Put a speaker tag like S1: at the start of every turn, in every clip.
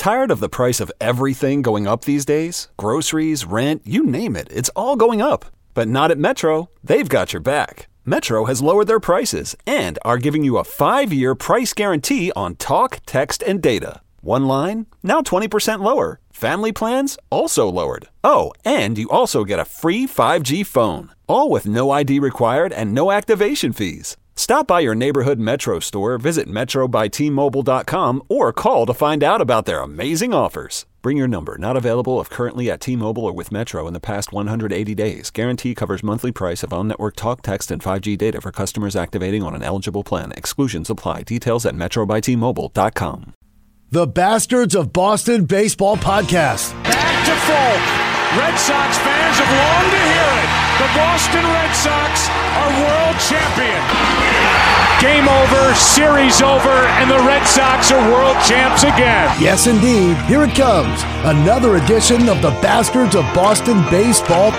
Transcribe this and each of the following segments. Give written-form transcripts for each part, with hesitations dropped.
S1: Tired of the price of everything going up these days? Groceries, rent, you name it, it's all going up. But not at Metro. They've got your back. Metro has lowered their prices and are giving you a 5-year price guarantee on talk, text, and data. One line, now 20% lower. Family plans, also lowered. Oh, and you also get a free 5G phone. All with no ID required and no activation fees. Stop by your neighborhood Metro store, visit metrobytmobile.com, or call to find out about their amazing offers. Bring your number. Not available if currently at T-Mobile or with Metro in the past 180 days. Guarantee covers monthly price of on-network talk, text, and 5G data for customers activating on an eligible plan. Exclusions apply. Details at metrobytmobile.com.
S2: The Bastards of Boston Baseball Podcast.
S3: Back to Folk. Red Sox fans have longed to hear it. The Boston Red Sox are world champion. Game over, series over, and the Red Sox are world champs again.
S2: Yes, indeed. Here it comes. Another edition of the Bastards of Boston Baseball.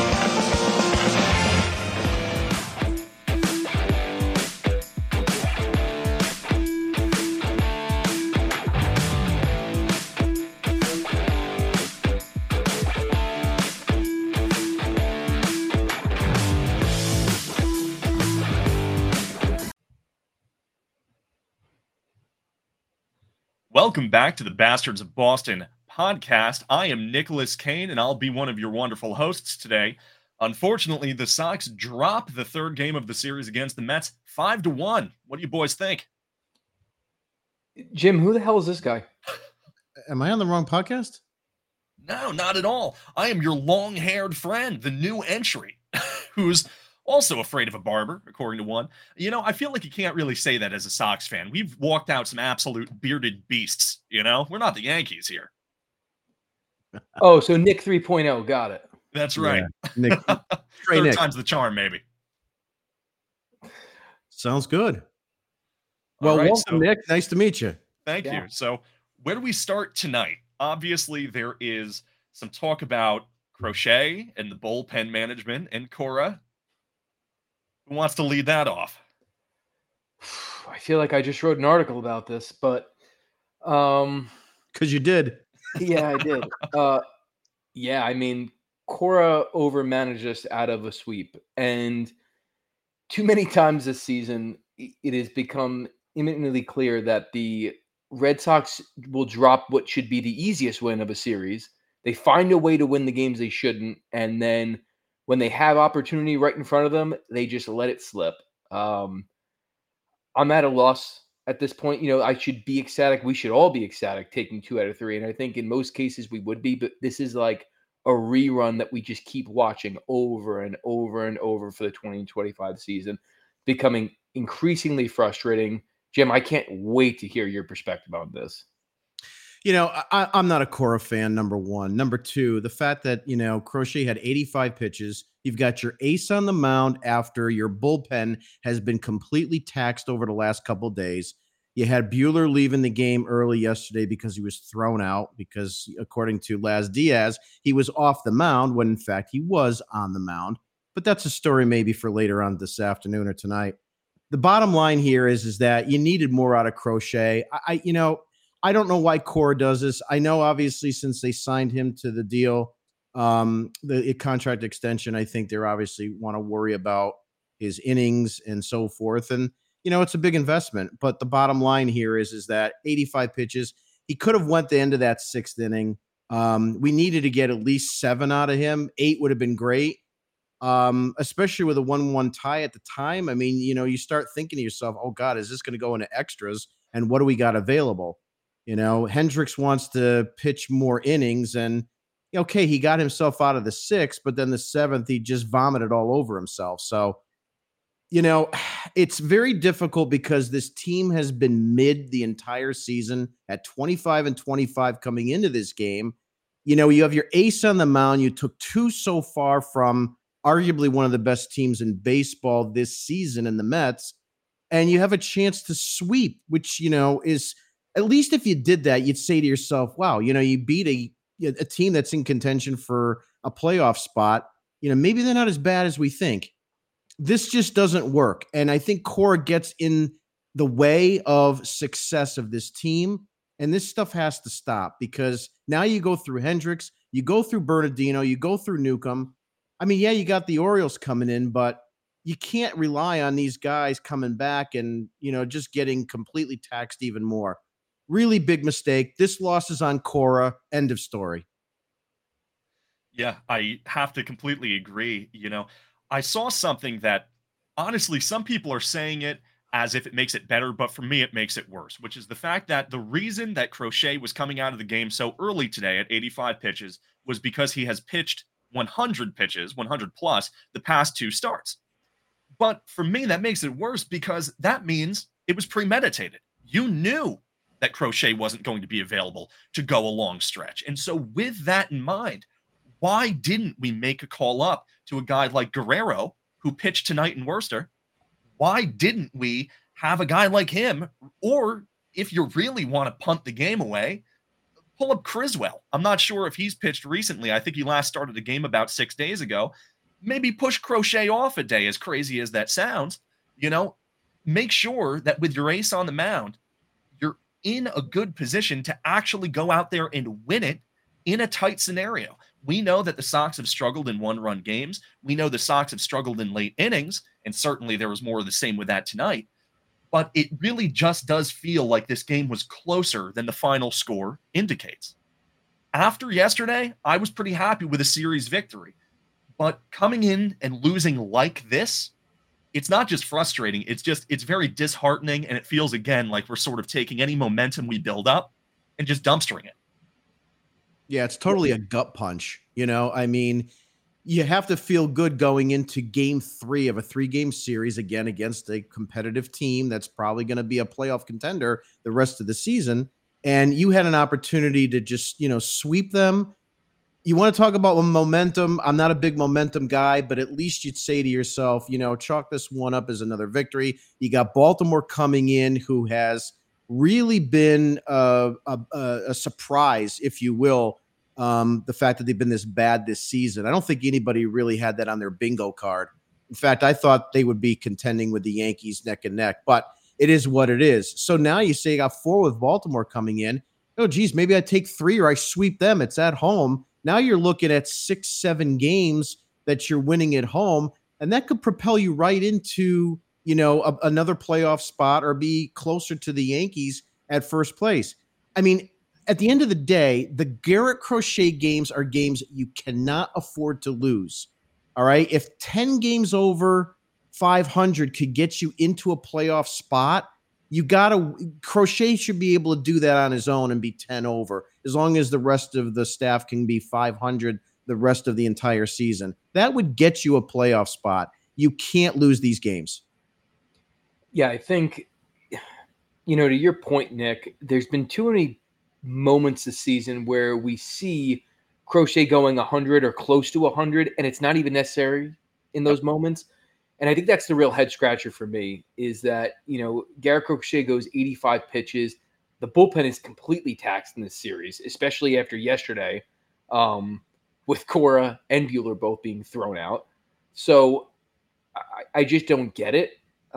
S4: Welcome back to the Bastards of Boston podcast. I am Nicholas Kane, and I'll be one of your wonderful hosts today. Unfortunately, the Sox drop the third game of the series against the Mets 5-1. What do you boys think?
S5: Jim, who the hell is this guy?
S6: Am I on the wrong podcast?
S4: No, not at all. I am your long-haired friend, the new entry, who's also afraid of a barber, according to one. You know, I feel like you can't really say that as a Sox fan. We've walked out some absolute bearded beasts, you know? We're not the Yankees here.
S5: Oh, so Nick 3.0. Got it.
S4: That's right.
S6: Yeah. Nick,
S4: Third
S6: Nick.
S4: time's the charm, maybe.
S6: Sounds good.
S4: All
S6: Well,
S4: right,
S6: welcome, Nick. Nice to meet you.
S4: Thank
S5: Yeah.
S4: you. So where do we start tonight? Obviously, there is some talk about Crochet and the bullpen management. And Cora, who wants to lead that off?
S5: I feel like I just wrote an article about this, but
S6: Because you did.
S5: yeah, I did. Yeah, I mean, Cora overmanaged us out of a sweep, and too many times this season, it has become imminently clear that the Red Sox will drop what should be the easiest win of a series. They find a way to win the games they shouldn't, and then when they have opportunity right in front of them, they just let it slip. I'm at a loss at this point. You know, I should be ecstatic. We should all be ecstatic taking 2 out of 3. And I think in most cases we would be, but this is like a rerun that we just keep watching over and over and over for the 2025 season, becoming increasingly frustrating. Jim, I can't wait to hear your perspective on this.
S6: You know, I'm not a Cora fan, number one. Number two, the fact that, you know, Crochet had 85 pitches. You've got your ace on the mound after your bullpen has been completely taxed over the last couple of days. You had Buehler leaving the game early yesterday because he was thrown out because, according to Laz Diaz, he was off the mound when, in fact, he was on the mound. But that's a story maybe for later on this afternoon or tonight. The bottom line here is that you needed more out of Crochet. I don't know why Cora does this. I know, obviously, since they signed him to the deal, the contract extension, I think they're obviously want to worry about his innings and so forth. And, you know, it's a big investment. But the bottom line here is that 85 pitches, he could have went the end of that 6th inning. We needed to get at least 7 out of him. 8 would have been great, especially with a 1-1 tie at the time. I mean, you know, you start thinking to yourself, oh, God, is this going to go into extras? And what do we got available? You know, Hendricks wants to pitch more innings, and okay, he got himself out of the 6th, but then the 7th, he just vomited all over himself. So, you know, it's very difficult because this team has been mid the entire season at 25-25 coming into this game. You know, you have your ace on the mound. You took 2 so far from arguably one of the best teams in baseball this season in the Mets, and you have a chance to sweep, which, you know, is – at least if you did that, you'd say to yourself, wow, you know, you beat a team that's in contention for a playoff spot. You know, maybe they're not as bad as we think. This just doesn't work. And I think Cora gets in the way of success of this team. And this stuff has to stop because now you go through Hendricks, you go through Bernardino, you go through Newcomb. I mean, yeah, you got the Orioles coming in, but you can't rely on these guys coming back and, just getting completely taxed even more. Really big mistake. This loss is on Cora. End of story.
S4: Yeah, I have to completely agree. I saw something that honestly, some people are saying it as if it makes it better, but for me, it makes it worse, which is the fact that the reason that Crochet was coming out of the game so early today at 85 pitches was because he has pitched 100 pitches, 100 plus, the past 2 starts. But for me, that makes it worse because that means it was premeditated. You knew that Crochet wasn't going to be available to go a long stretch. And so with that in mind, why didn't we make a call up to a guy like Guerrero, who pitched tonight in Worcester? Why didn't we have a guy like him? Or if you really want to punt the game away, pull up Criswell. I'm not sure if he's pitched recently. I think he last started a game about 6 days ago. Maybe push Crochet off a day, as crazy as that sounds. Make sure that with your ace on the mound, you're in a good position to actually go out there and win it in a tight scenario. We know that the Sox have struggled in one-run games. We know the Sox have struggled in late innings, and certainly there was more of the same with that tonight. But it really just does feel like this game was closer than the final score indicates. After yesterday, I was pretty happy with a series victory. But coming in and losing like this, it's not just frustrating. It's very disheartening, and it feels, again, like we're sort of taking any momentum we build up and just dumpstering it.
S6: Yeah, it's totally a gut punch. I mean, you have to feel good going into game 3 of a 3-game series, again, against a competitive team that's probably going to be a playoff contender the rest of the season. And you had an opportunity to just, sweep them. You want to talk about momentum? I'm not a big momentum guy, but at least you'd say to yourself, chalk this one up as another victory. You got Baltimore coming in, who has really been a surprise, if you will. The fact that they've been this bad this season. I don't think anybody really had that on their bingo card. In fact, I thought they would be contending with the Yankees neck and neck, but it is what it is. So now you say you got 4 with Baltimore coming in. Oh, geez, maybe I take 3 or I sweep them. It's at home. Now you're looking at 6-7 games that you're winning at home, and that could propel you right into, another playoff spot or be closer to the Yankees at first place. I mean, at the end of the day, the Garrett Crochet games are games you cannot afford to lose. All right. If 10 games over 500 could get you into a playoff spot, Crochet should be able to do that on his own and be 10 over, as long as the rest of the staff can be 500 the rest of the entire season. That would get you a playoff spot. You can't lose these games.
S5: Yeah, I think, to your point, Nick, there's been too many moments this season where we see Crochet going 100 or close to 100, and it's not even necessary in those moments. And I think that's the real head scratcher for me, is that, Garrett Crochet goes 85 pitches. The bullpen is completely taxed in this series, especially after yesterday, with Cora and Buehler both being thrown out. So I just don't get it.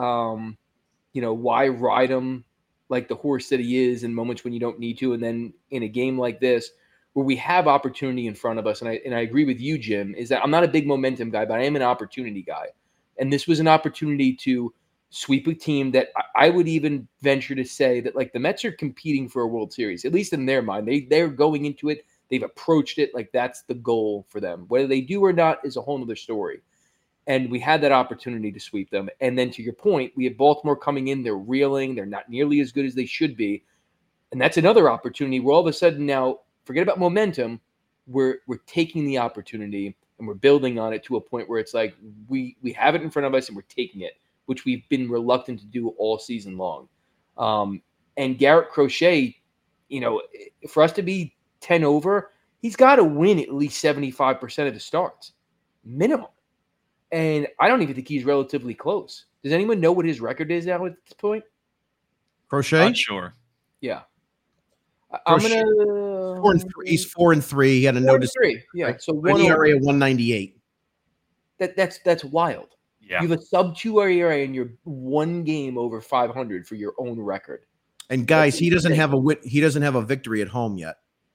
S5: Why ride him like the horse that he is in moments when you don't need to? And then in a game like this, where we have opportunity in front of us, and I agree with you, Jim, is that I'm not a big momentum guy, but I am an opportunity guy. And this was an opportunity to sweep a team that I would even venture to say that, like, the Mets are competing for a World Series, at least in their mind. They're going into it. They've approached it like that's the goal for them. Whether they do or not is a whole other story. And we had that opportunity to sweep them. And then to your point, we have Baltimore coming in. They're reeling. They're not nearly as good as they should be. And that's another opportunity where all of a sudden now, forget about momentum. We're taking the opportunity and we're building on it to a point where it's like we have it in front of us and we're taking it, which we've been reluctant to do all season long. And Garrett Crochet, for us to be 10 over, he's got to win at least 75% of the starts, minimum. And I don't even think he's relatively close. Does anyone know what his record is now at this point?
S6: Crochet?
S4: Not sure.
S5: Yeah.
S6: I'm going to... He's 4-3. He had a notice.
S5: 4-3. Yeah. So
S6: an ERA of 198.
S5: That's wild.
S4: Yeah.
S5: You have a sub-2 ERA and you're 1 game over 500 for your own record.
S6: And guys, he doesn't have a victory at home yet.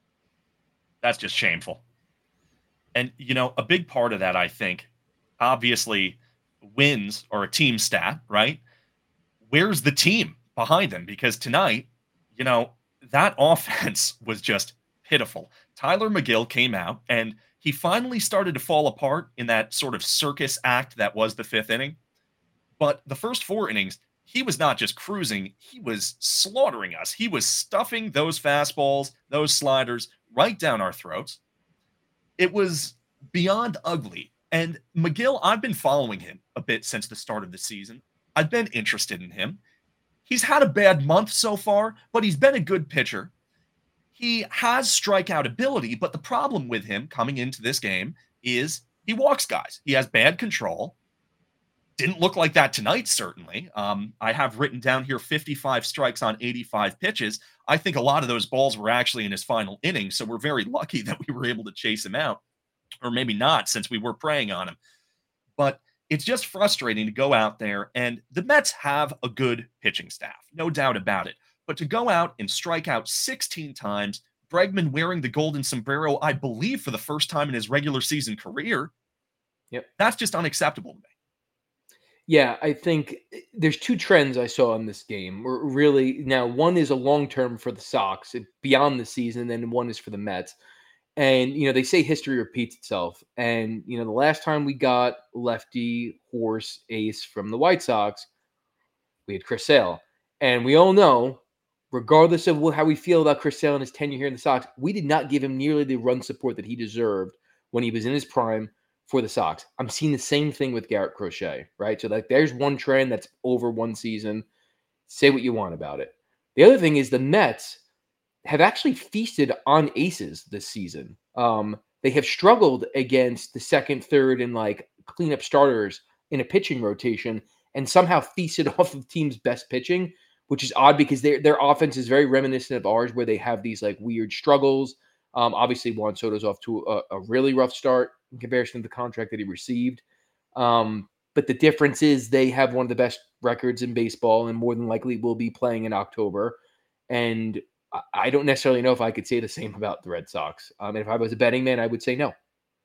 S4: That's just shameful. And, a big part of that, I think, obviously, wins are a team stat, right? Where's the team behind them? Because tonight, that offense was just pitiful. Tyler McGill came out, and he finally started to fall apart in that sort of circus act that was the fifth inning. But the first 4 innings, he was not just cruising, he was slaughtering us. He was stuffing those fastballs, those sliders right down our throats. It was beyond ugly. And McGill, I've been following him a bit since the start of the season. I've been interested in him. He's had a bad month so far, but he's been a good pitcher. He has strikeout ability, but the problem with him coming into this game is he walks guys. He has bad control. Didn't look like that tonight, certainly. I have written down here 55 strikes on 85 pitches. I think a lot of those balls were actually in his final inning, so we're very lucky that we were able to chase him out. Or maybe not, since we were preying on him. But it's just frustrating to go out there, and the Mets have a good pitching staff, no doubt about it. But to go out and strike out 16 times, Bregman wearing the golden sombrero, I believe, for the first time in his regular season career, that's just unacceptable to me.
S5: Yeah, I think there's 2 trends I saw in this game. Really, now one is a long-term for the Sox beyond the season, and one is for the Mets. And, they say history repeats itself. And, the last time we got lefty, horse, ace from the White Sox, we had Chris Sale. And we all know, regardless of how we feel about Chris Sale and his tenure here in the Sox, we did not give him nearly the run support that he deserved when he was in his prime for the Sox. I'm seeing the same thing with Garrett Crochet, right? So there's one trend that's over one season. Say what you want about it. The other thing is the Mets have actually feasted on aces this season. They have struggled against the second, third, and cleanup starters in a pitching rotation, and somehow feasted off of teams' best pitching, which is odd because their offense is very reminiscent of ours, where they have these weird struggles. Obviously, Juan Soto's off to a really rough start in comparison to the contract that he received. But the difference is they have one of the best records in baseball, and more than likely will be playing in October. And I don't necessarily know if I could say the same about the Red Sox. And if I was a betting man, I would say no.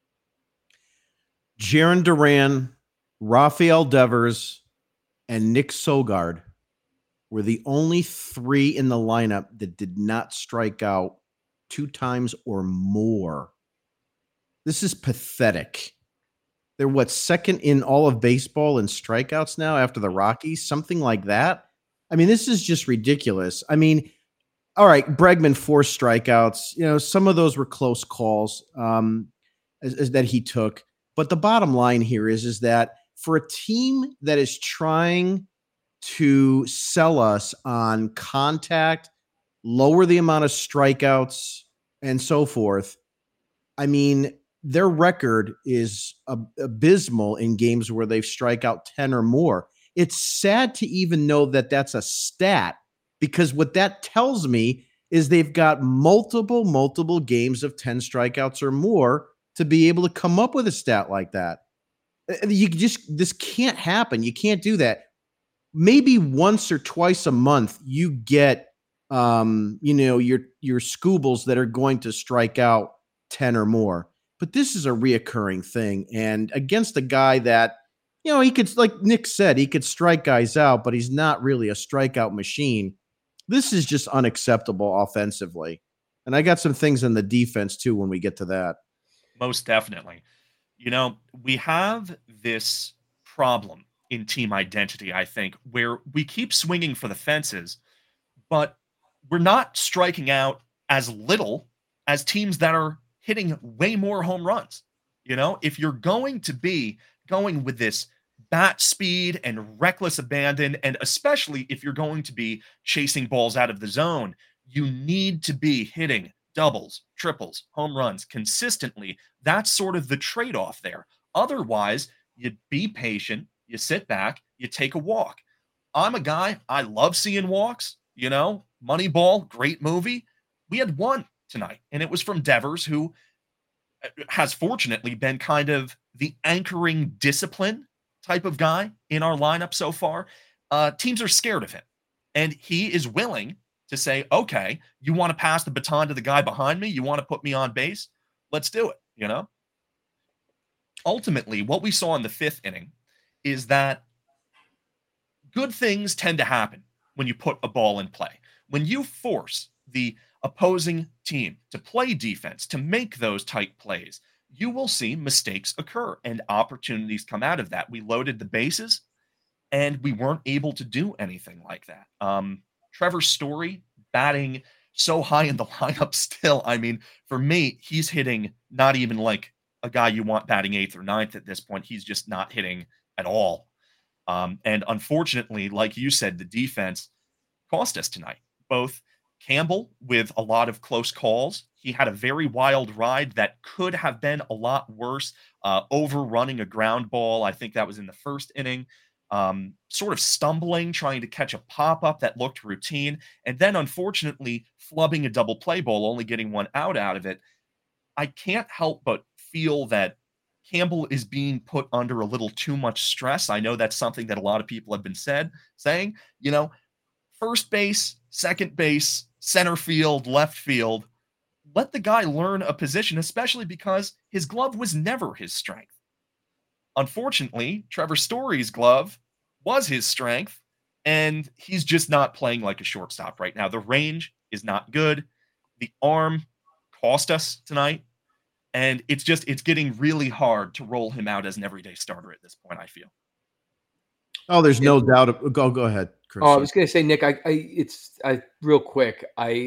S6: Jarren Duran, Rafael Devers, and Nick Sogard were the only 3 in the lineup that did not strike out 2 times or more. This is pathetic. They're second in all of baseball in strikeouts now after the Rockies, something like that. I mean, this is just ridiculous. I mean, all right, Bregman 4 strikeouts. Some of those were close calls that he took. But the bottom line here is that for a team that is trying to sell us on contact, lower the amount of strikeouts, and so forth, I mean, their record is abysmal in games where they've strike out 10 or more. It's sad to even know that that's a stat, because what that tells me is they've got multiple games of 10 strikeouts or more to be able to come up with a stat like that. This can't happen. You can't do that. Maybe once or twice a month you get, your Scoobles that are going to strike out 10 or more. But this is a reoccurring thing. And against a guy that, he could, like Nick said, he could strike guys out, but he's not really a strikeout machine. This is just unacceptable offensively. And I got some things in the defense too when we get to that.
S4: Most definitely. We have this problem in team identity, I think, where we keep swinging for the fences, but we're not striking out as little as teams that are hitting way more home runs. If you're going to be going with this bat speed and reckless abandon, and especially if you're going to be chasing balls out of the zone, you need to be hitting doubles, triples, home runs consistently. That's sort of the trade-off there. Otherwise, you be patient, you sit back, you take a walk. I'm a guy, I love seeing walks, Moneyball, great movie. We had one tonight, and it was from Devers, who has fortunately been kind of the anchoring discipline type of guy in our lineup so far. Teams are scared of him, and he is willing to say, okay, you want to pass the baton to the guy behind me? You want to put me on base? Let's do it, Ultimately, what we saw in the 5th inning is that good things tend to happen when you put a ball in play. When you force the opposing team to play defense, to make those tight plays, you will see mistakes occur and opportunities come out of that. We loaded the bases and we weren't able to do anything like that. Trevor Story batting so high in the lineup still. I mean, for me, he's hitting not even like a guy you want batting 8th or 9th at this point. He's just not hitting at all. And unfortunately, like you said, the defense cost us tonight. Both Campbell with a lot of close calls. He had a very wild ride that could have been a lot worse, overrunning a ground ball. I think that was in the 1st inning. Sort of stumbling, trying to catch a pop-up that looked routine, and then unfortunately flubbing a double play ball, only getting 1 out of it. I can't help but feel that Campbell is being put under a little too much stress. I know that's something that a lot of people have been saying, first base, second base, center field, left field, let the guy learn a position, especially because his glove was never his strength. Unfortunately, Trevor Story's glove was his strength, and he's just not playing like a shortstop right now. The range is not good. The arm cost us tonight, and it's getting really hard to roll him out as an everyday starter at this point, I feel.
S6: Oh, there's no doubt. Go ahead, Chris.
S5: Oh, I was going to say, Nick, real quick,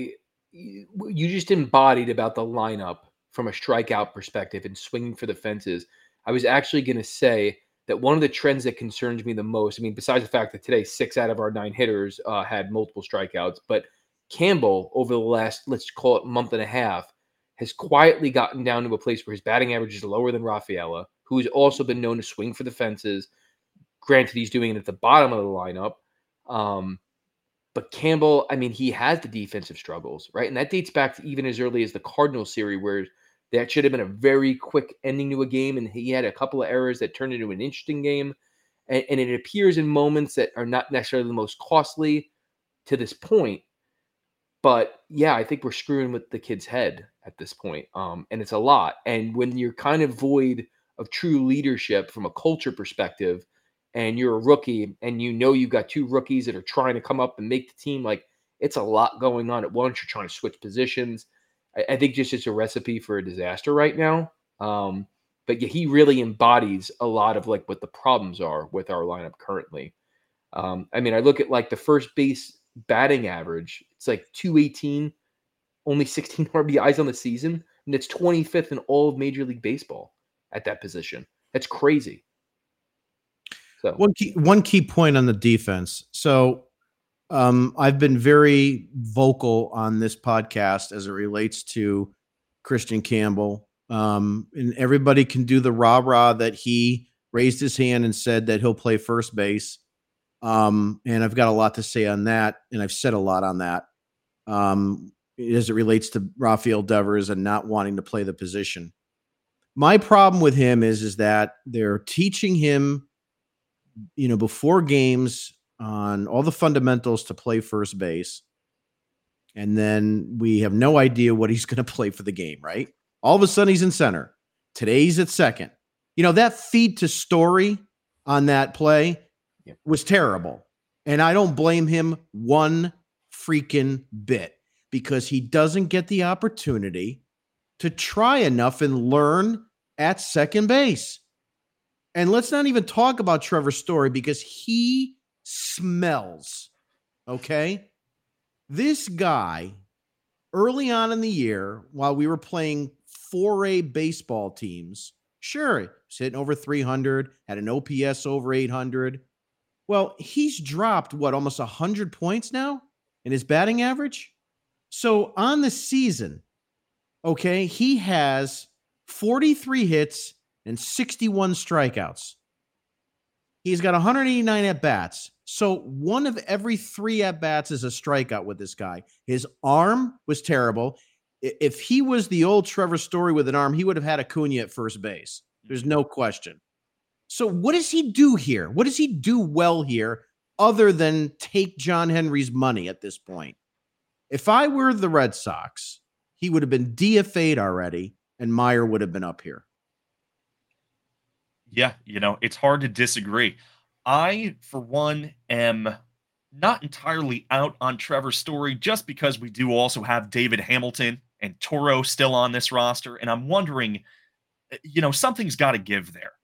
S5: you just embodied about the lineup from a strikeout perspective and swinging for the fences. I was actually going to say that one of the trends that concerns me the most, besides the fact that today 6 out of our 9 hitters had multiple strikeouts, but Campbell over the last, let's call it month and a half, has quietly gotten down to a place where his batting average is lower than Rafaela, who has also been known to swing for the fences. Granted, he's doing it at the bottom of the lineup. But Campbell, he has the defensive struggles, right? And that dates back to even as early as the Cardinals series, where that should have been a very quick ending to a game, and he had a couple of errors that turned into an interesting game. And it appears in moments that are not necessarily the most costly to this point. But yeah, I think we're screwing with the kid's head at this point. And it's a lot. And when you're kind of void of true leadership from a culture perspective, and you're a rookie, and you've got 2 rookies that are trying to come up and make the team, like, it's a lot going on at once. You're trying to switch positions. I think just it's a recipe for a disaster right now. But yeah, he really embodies a lot of like what the problems are with our lineup currently. I look at like the first base batting average. It's like 218, only 16 RBIs on the season. And it's 25th in all of Major League Baseball at that position. That's crazy. So
S6: one key point on the defense. So I've been very vocal on this podcast as it relates to Christian Campbell. And everybody can do the rah-rah that he raised his hand and said that he'll play first base. And I've got a lot to say on that, and I've said a lot on that as it relates to Rafael Devers and not wanting to play the position. My problem with him is that they're teaching him, before games on all the fundamentals to play first base. And then we have no idea what he's going to play for the game, right? All of a sudden he's in center. Today he's at second. That feed to Story on that play was terrible. And I don't blame him one freaking bit because he doesn't get the opportunity to try enough and learn at second base. And let's not even talk about Trevor Story because he smells, okay? This guy, early on in the year, while we were playing 4A baseball teams, sure, he's hitting over 300, had an OPS over 800. Well, he's dropped, almost 100 points now in his batting average? So on the season, okay, he has 43 hits and 61 strikeouts. He's got 189 at-bats. So 1 of every 3 at-bats is a strikeout with this guy. His arm was terrible. If he was the old Trevor Story with an arm, he would have had Acuna at first base. There's no question. So what does he do here? What does he do well here other than take John Henry's money at this point? If I were the Red Sox, he would have been DFA'd already, and Meyer would have been up here.
S4: Yeah, it's hard to disagree. I, for one, am not entirely out on Trevor Story just because we do also have David Hamilton and Toro still on this roster. And I'm wondering, something's got to give there.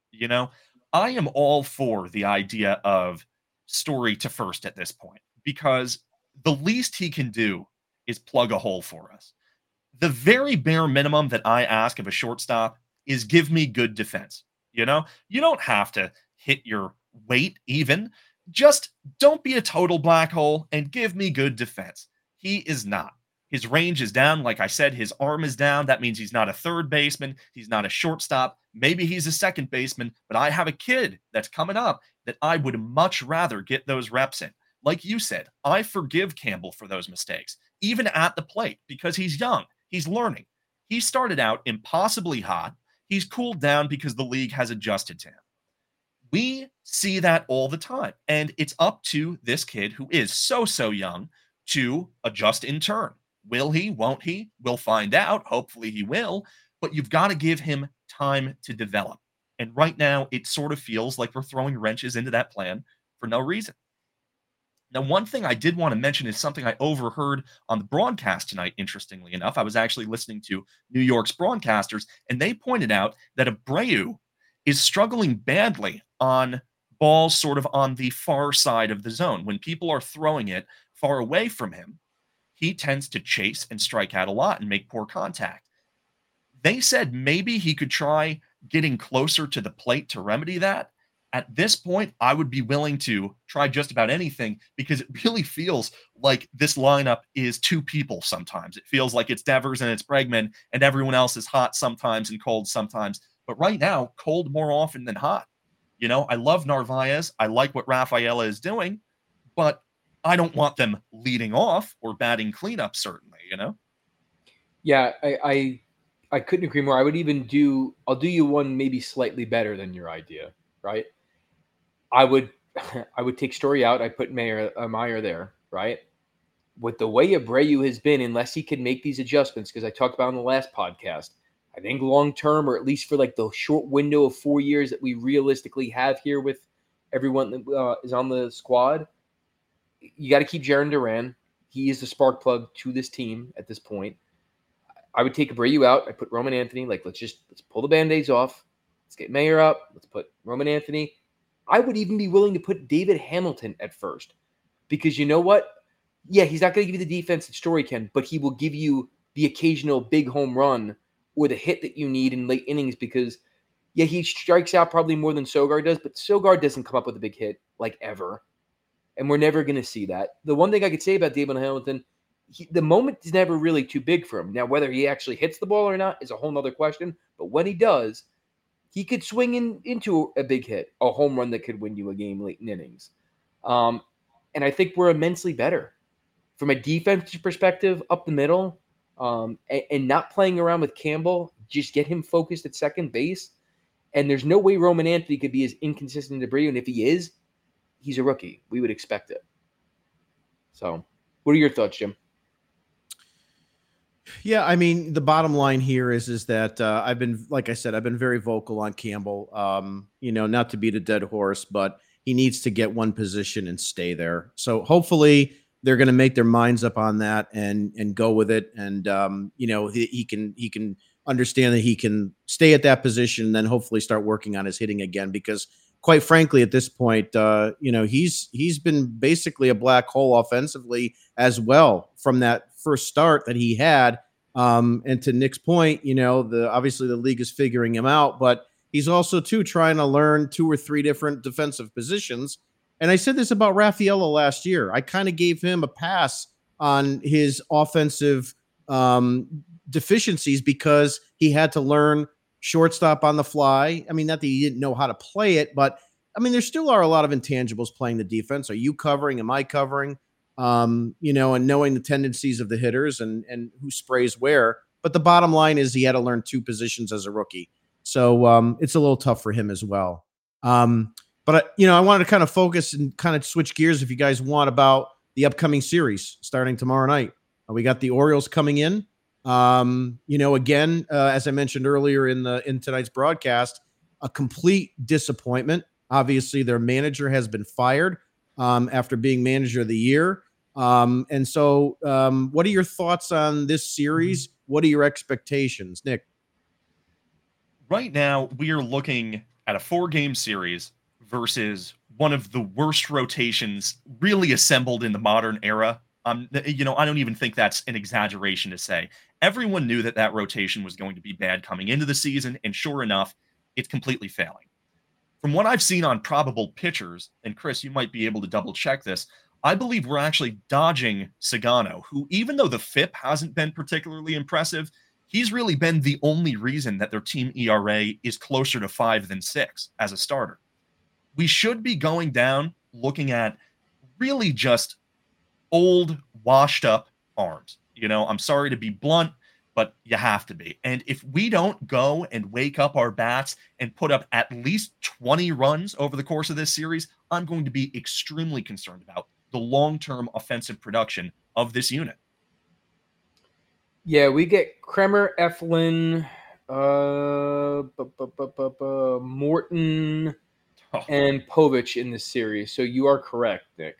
S4: I am all for the idea of Story to first at this point because the least he can do is plug a hole for us. The very bare minimum that I ask of a shortstop is give me good defense. You don't have to hit your weight even. Just don't be a total black hole and give me good defense. He is not. His range is down. Like I said, his arm is down. That means he's not a third baseman. He's not a shortstop. Maybe he's a second baseman, but I have a kid that's coming up that I would much rather get those reps in. Like you said, I forgive Campbell for those mistakes, even at the plate, because he's young. He's learning. He started out impossibly hot. He's cooled down because the league has adjusted to him. We see that all the time. And it's up to this kid who is so young to adjust in turn. Will he? Won't he? We'll find out. Hopefully he will. But you've got to give him time to develop. And right now, it sort of feels like we're throwing wrenches into that plan for no reason. Now, one thing I did want to mention is something I overheard on the broadcast tonight, interestingly enough. I was actually listening to New York's broadcasters, and they pointed out that Abreu is struggling badly on balls sort of on the far side of the zone. When people are throwing it far away from him, he tends to chase and strike out a lot and make poor contact. They said maybe he could try getting closer to the plate to remedy that. At this point, I would be willing to try just about anything because it really feels like this lineup is two people sometimes. It feels like it's Devers and it's Bregman, and everyone else is hot sometimes and cold sometimes. But right now, cold more often than hot. I love Narvaez. I like what Rafaela is doing, but I don't want them leading off or batting cleanup, certainly,
S5: Yeah, I couldn't agree more. I'll do you one maybe slightly better than your idea, right? I would take Story out. I put Meyer there, right? With the way Abreu has been, unless he can make these adjustments, because I talked about in the last podcast, I think long term, or at least for like the short window of 4 years that we realistically have here with everyone that is on the squad, you got to keep Jarren Duran. He is the spark plug to this team at this point. I would take Abreu out. I put Roman Anthony. Let's pull the Band-Aids off. Let's get Meyer up. Let's put Roman Anthony. I would even be willing to put David Hamilton at first because you know what? Yeah, he's not going to give you the defense that Story can, but he will give you the occasional big home run or the hit that you need in late innings because, yeah, he strikes out probably more than Sogard does, but Sogard doesn't come up with a big hit like ever, and we're never going to see that. The one thing I could say about David Hamilton, the moment is never really too big for him. Now, whether he actually hits the ball or not is a whole nother question, but when he does, he could swing into a big hit, a home run that could win you a game late in innings. And I think we're immensely better. From a defensive perspective, up the middle, and not playing around with Campbell, just get him focused at second base. And there's no way Roman Anthony could be as inconsistent as Abreu, and if he is, he's a rookie. We would expect it. So, what are your thoughts, Jim?
S6: Yeah, I mean, the bottom line here is that I've been very vocal on Campbell. Not to beat a dead horse, but he needs to get one position and stay there. So hopefully they're going to make their minds up on that and go with it. And he can understand that he can stay at that position and then hopefully start working on his hitting again. Because quite frankly, at this point, he's been basically a black hole offensively as well from that first start that he had. And to Nick's point, obviously the league is figuring him out, but he's also trying to learn 2 or 3 different defensive positions. And I said this about Rafaela last year. I kind of gave him a pass on his offensive deficiencies because he had to learn shortstop on the fly. I mean, not that he didn't know how to play it, but I mean, there still are a lot of intangibles playing the defense. Are you covering? Am I covering? And knowing the tendencies of the hitters and who sprays where. But the bottom line is he had to learn 2 positions as a rookie. So it's a little tough for him as well. But I wanted to kind of focus and kind of switch gears if you guys want about the upcoming series starting tomorrow night. We got the Orioles coming in. Again, as I mentioned earlier in tonight's broadcast, a complete disappointment. Obviously, their manager has been fired after being manager of the year. What are your thoughts on this series? What are your expectations, Nick?
S4: Right now, we are looking at a 4-game series versus one of the worst rotations really assembled in the modern era. I don't even think that's an exaggeration to say. Everyone knew that rotation was going to be bad coming into the season, and sure enough, it's completely failing. From what I've seen on probable pitchers, and Chris, you might be able to double check this, I believe we're actually dodging Sagano, who, even though the FIP hasn't been particularly impressive, he's really been the only reason that their team ERA is closer to 5 than 6 as a starter. We should be going down looking at really just old, washed up arms. I'm sorry to be blunt, but you have to be. And if we don't go and wake up our bats and put up at least 20 runs over the course of this series, I'm going to be extremely concerned about the long-term offensive production of this unit.
S5: Yeah, we get Kremer, Eflin, Morton, and Povich in this series. So you are correct, Nick.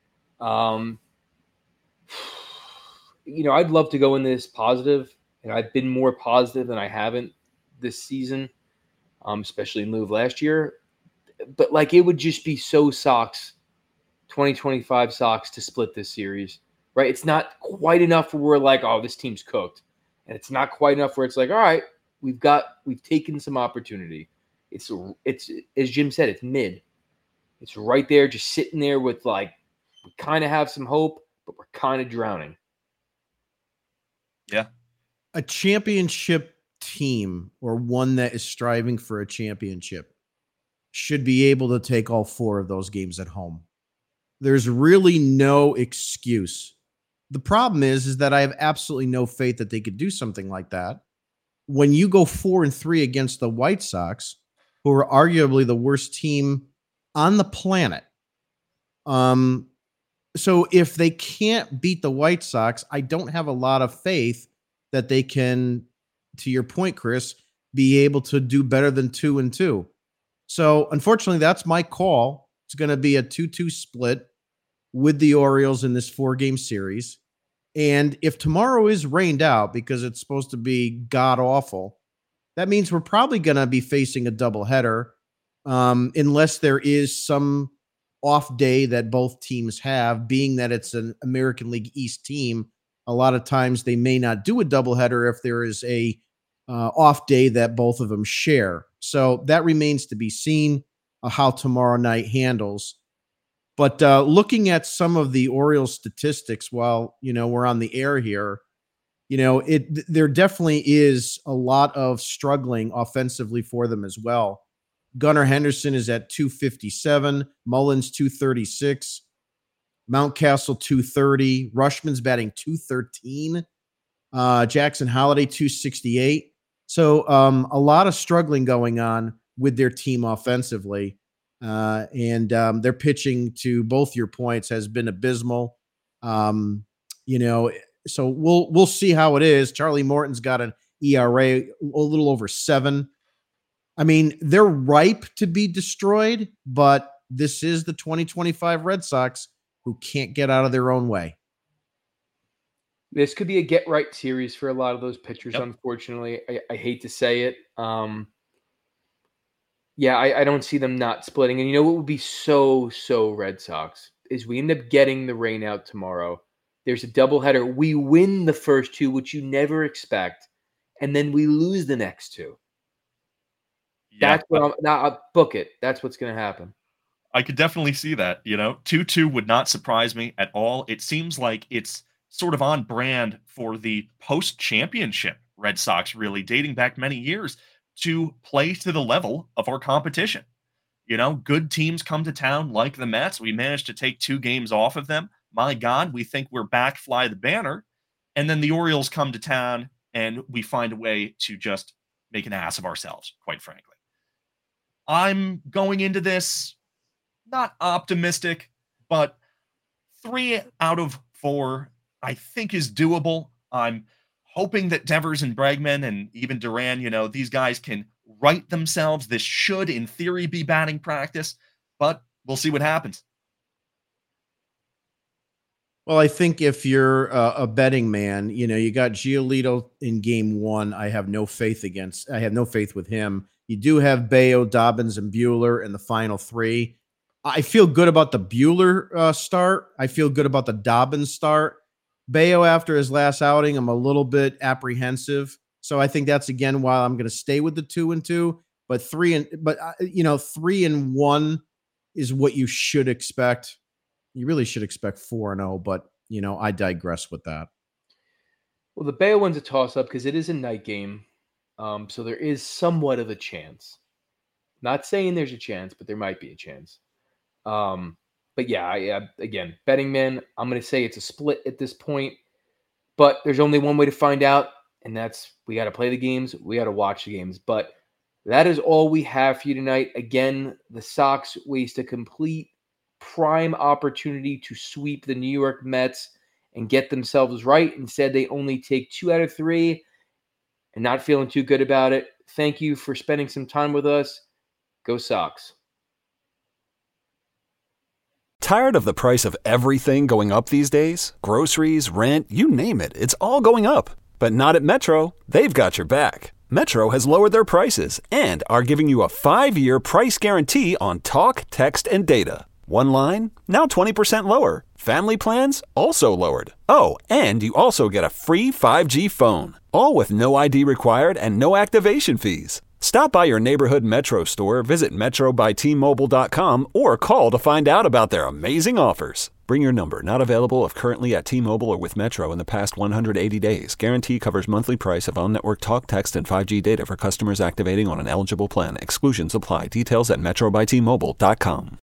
S5: I'd love to go in this positive, and I've been more positive than I haven't this season, especially in lieu of last year. But it would just be so Sox, 2025 Sox to split this series, right? It's not quite enough where we're like, oh, this team's cooked. And it's not quite enough where it's like, all right, we've taken some opportunity. It's as Jim said, it's mid. It's right there, just sitting there with we kind of have some hope, but we're kind of drowning.
S4: Yeah.
S6: A championship team, or one that is striving for a championship, should be able to take all 4 of those games at home. There's really no excuse. The problem is that I have absolutely no faith that they could do something like that. When you go 4-3 against the White Sox, who are arguably the worst team on the planet. So if they can't beat the White Sox, I don't have a lot of faith that they can, to your point, Chris, be able to do better than 2-2. So unfortunately, that's my call. It's going to be a 2-2 split with the Orioles in this 4-game series. And if tomorrow is rained out because it's supposed to be god awful, that means we're probably going to be facing a doubleheader, unless there is some off day that both teams have. Being that it's an American League East team, a lot of times they may not do a doubleheader if there is a off day that both of them share. So that remains to be seen how tomorrow night handles. But looking at some of the Orioles statistics while, we're on the air here, there definitely is a lot of struggling offensively for them as well. Gunnar Henderson is at 257, Mullins 236, Mountcastle 230, Rushman's batting 213, Jackson Holiday 268. So a lot of struggling going on with their team offensively. And their pitching, to both your points, has been abysmal. So we'll see how it is. Charlie Morton's got an ERA a little over 7. I mean, they're ripe to be destroyed, but this is the 2025 Red Sox, who can't get out of their own way.
S5: This could be a get-right series for a lot of those pitchers,
S4: Yep.
S5: Unfortunately. I hate to say it. I don't see them not splitting. And what would be so Red Sox is we end up getting the rain out tomorrow. There's a doubleheader. We win the first 2, which you never expect, and then we lose the next 2.
S4: Yeah,
S5: That's what I'll book it. That's what's going to happen.
S4: I could definitely see that. 2-2 would not surprise me at all. It seems like it's sort of on brand for the post-championship Red Sox, really dating back many years, to play to the level of our competition. Good teams come to town like the Mets. We managed to take 2 games off of them. My God, we think we're back, fly the banner. And then the Orioles come to town and we find a way to just make an ass of ourselves, quite frankly. I'm going into this not optimistic, but 3 out of 4. I think is doable. I'm hoping that Devers and Bregman and even Duran, these guys can right themselves. This should, in theory, be batting practice, but we'll see what happens.
S6: Well, I think if you're a betting man, you got Giolito in game 1. I have no faith with him. You do have Bayo, Dobbins, and Buehler in the final 3. I feel good about the Buehler start. I feel good about the Dobbins start. Bayo, after his last outing, I'm a little bit apprehensive. So I think that's, again, why I'm going to stay with the 2-2. But 3-1 is what you should expect. You really should expect 4-0, but, I digress with that.
S5: Well, the Bayo one's a toss-up because it is a night game. So there is somewhat of a chance. Not saying there's a chance, but there might be a chance. But yeah, again, betting man, I'm going to say it's a split at this point. But there's only one way to find out, and that's we got to play the games. We got to watch the games. But that is all we have for you tonight. Again, the Sox waste a complete prime opportunity to sweep the New York Mets and get themselves right. Instead, they only take 2 out of 3 and not feeling too good about it. Thank you for spending some time with us. Go Sox.
S1: Tired of the price of everything going up these days? Groceries, rent, you name it, it's all going up. But not at Metro. They've got your back. Metro has lowered their prices and are giving you a 5-year price guarantee on talk, text, and data. One line, now 20% lower. Family plans, also lowered. Oh, and you also get a free 5G phone. All with no ID required and no activation fees. Stop by your neighborhood Metro store, visit metrobytmobile.com, or call to find out about their amazing offers. Bring your number, not available if currently at T-Mobile or with Metro in the past 180 days. Guarantee covers monthly price of on-network talk, text, and 5G data for customers activating on an eligible plan. Exclusions apply. Details at metrobytmobile.com.